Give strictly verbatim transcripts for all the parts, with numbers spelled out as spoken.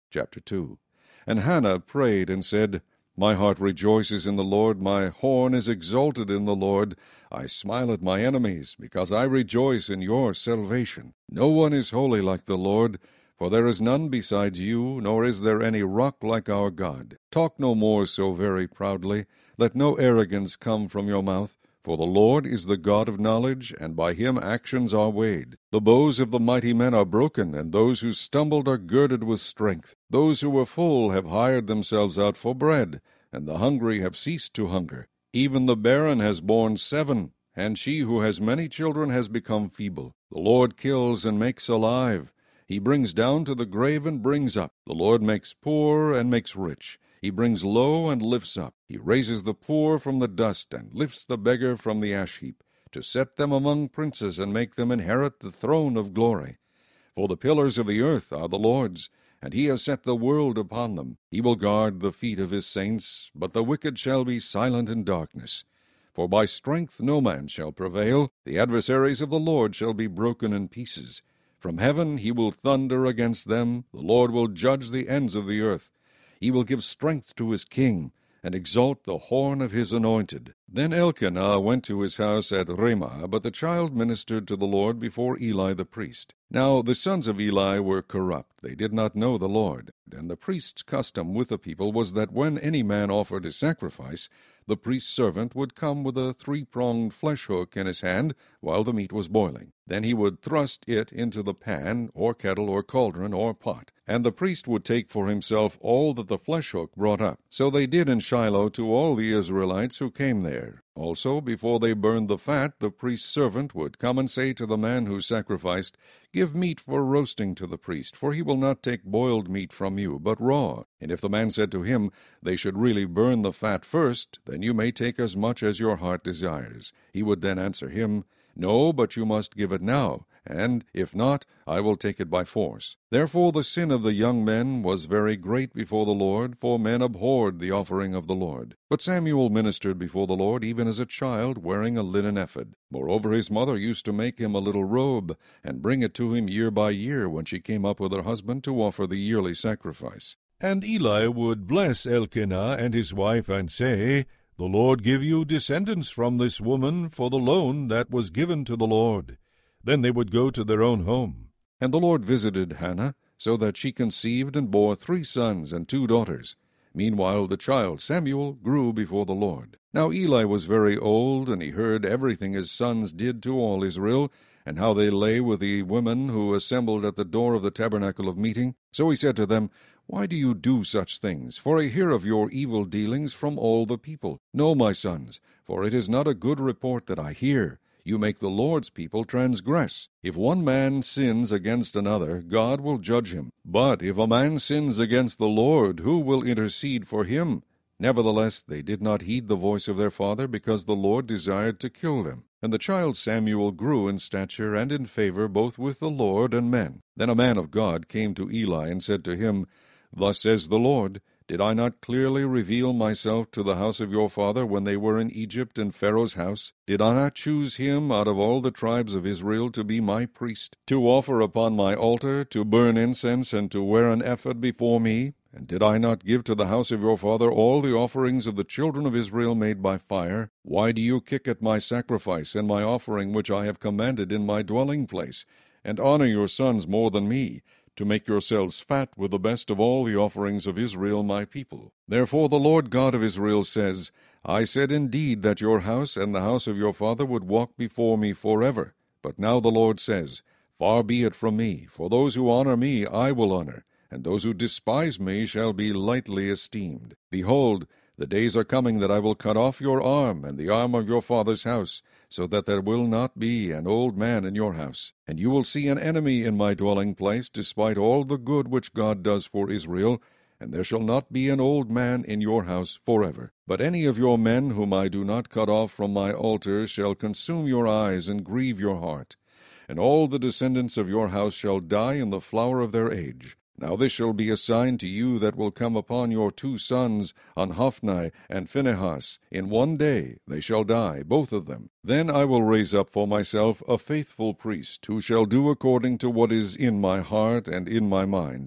Chapter two. And Hannah prayed and said, My heart rejoices in the Lord, my horn is exalted in the Lord. I smile at my enemies, because I rejoice in your salvation. No one is holy like the Lord, for there is none besides you, nor is there any rock like our God. Talk no more so very proudly. Let no arrogance come from your mouth. For the Lord is the God of knowledge, and by him actions are weighed. The bows of the mighty men are broken, and those who stumbled are girded with strength. Those who were full have hired themselves out for bread, and the hungry have ceased to hunger. Even the barren has borne seven, and she who has many children has become feeble. The Lord kills and makes alive. He brings down to the grave and brings up. The Lord makes poor and makes rich. He brings low and lifts up. He raises the poor from the dust and lifts the beggar from the ash heap, to set them among princes and make them inherit the throne of glory. For the pillars of the earth are the Lord's, and he has set the world upon them. He will guard the feet of his saints, but the wicked shall be silent in darkness. For by strength no man shall prevail. The adversaries of the Lord shall be broken in pieces. From heaven he will thunder against them. The Lord will judge the ends of the earth. He will give strength to his king, and exalt the horn of his anointed. Then Elkanah went to his house at Ramah, but the child ministered to the Lord before Eli the priest. Now the sons of Eli were corrupt. They did not know the Lord. And the priest's custom with the people was that when any man offered a sacrifice, the priest's servant would come with a three-pronged flesh hook in his hand while the meat was boiling. Then he would thrust it into the pan, or kettle, or cauldron, or pot, and the priest would take for himself all that the flesh hook brought up. So they did in Shiloh to all the Israelites who came there. Also, before they burned the fat, the priest's servant would come and say to the man who sacrificed, Give meat for roasting to the priest, for he will not take boiled meat from you, but raw. And if the man said to him, They should really burn the fat first, then you may take as much as your heart desires. He would then answer him, No, but you must give it now, and if not, I will take it by force. Therefore the sin of the young men was very great before the Lord, for men abhorred the offering of the Lord. But Samuel ministered before the Lord even as a child, wearing a linen ephod. Moreover, his mother used to make him a little robe, and bring it to him year by year when she came up with her husband to offer the yearly sacrifice. And Eli would bless Elkanah and his wife, and say, The Lord give you descendants from this woman for the loan that was given to the Lord. Then they would go to their own home. And the Lord visited Hannah, so that she conceived and bore three sons and two daughters. Meanwhile the child Samuel grew before the Lord. Now Eli was very old, and he heard everything his sons did to all Israel, and how they lay with the women who assembled at the door of the tabernacle of meeting. So he said to them, Why do you do such things? For I hear of your evil dealings from all the people. No, my sons, for it is not a good report that I hear. You make the Lord's people transgress. If one man sins against another, God will judge him. But if a man sins against the Lord, who will intercede for him? Nevertheless, they did not heed the voice of their father, because the Lord desired to kill them. And the child Samuel grew in stature and in favor both with the Lord and men. Then a man of God came to Eli and said to him, Thus says the Lord, Did I not clearly reveal myself to the house of your father when they were in Egypt in Pharaoh's house? Did I not choose him out of all the tribes of Israel to be my priest, to offer upon my altar, to burn incense, and to wear an ephod before me? And did I not give to the house of your father all the offerings of the children of Israel made by fire? Why do you kick at my sacrifice and my offering which I have commanded in my dwelling place, and honor your sons more than me, to make yourselves fat with the best of all the offerings of Israel my people? Therefore the Lord God of Israel says, I said indeed that your house and the house of your father would walk before me forever. But now the Lord says, Far be it from me, for those who honor me I will honor, and those who despise me shall be lightly esteemed. Behold, the days are coming that I will cut off your arm and the arm of your father's house, so that there will not be an old man in your house. And you will see an enemy in my dwelling place, despite all the good which God does for Israel, and there shall not be an old man in your house forever. But any of your men whom I do not cut off from my altar shall consume your eyes and grieve your heart. And all the descendants of your house shall die in the flower of their age. Now this shall be a sign to you that will come upon your two sons, on Hophni and Phinehas. In one day they shall die, both of them. Then I will raise up for myself a faithful priest, who shall do according to what is in my heart and in my mind.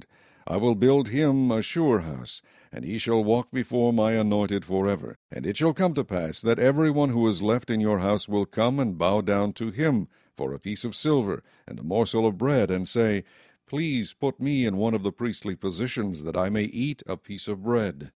I will build him a sure house, and he shall walk before my anointed forever. And it shall come to pass that every one who is left in your house will come and bow down to him for a piece of silver and a morsel of bread, and say, Please put me in one of the priestly positions, that I may eat a piece of bread.